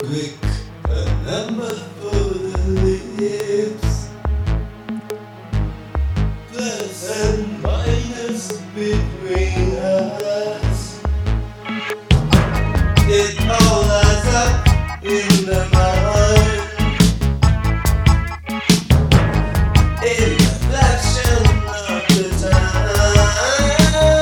Quick, a number for the lips. Plus and minus between us. It all adds up in the mind. In a fraction of the time.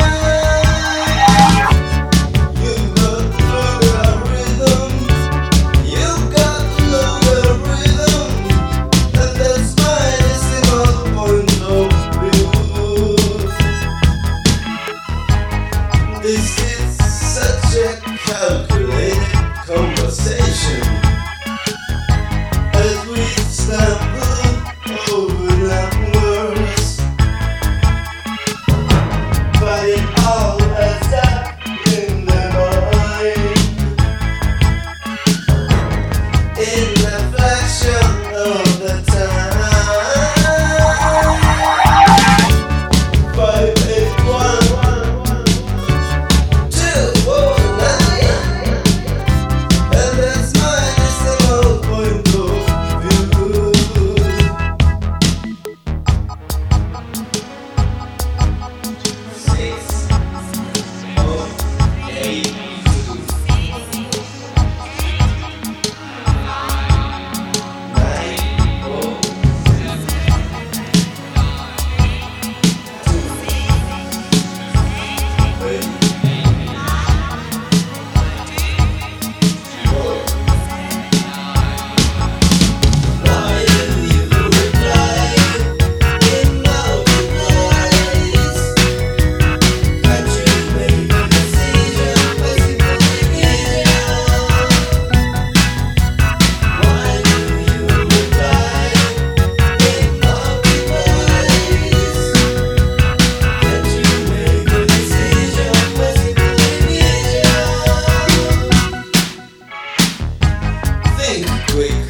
You've got logarithm. You've got logarithm. And that's my decimal point of view. This is such a calculated conversation as we stumble over numbers, but it all adds up in the mind. In a fraction of the time. 5, 8, 1, 2, 4, 9. And that's my decimal point of view. 6, 4, 8, 2, 9, 4, Why do you reply in multiplies? Can't you make a decision basically easier? Why do you reply in multiplies? Can't you make a decision basically easier? Think quick.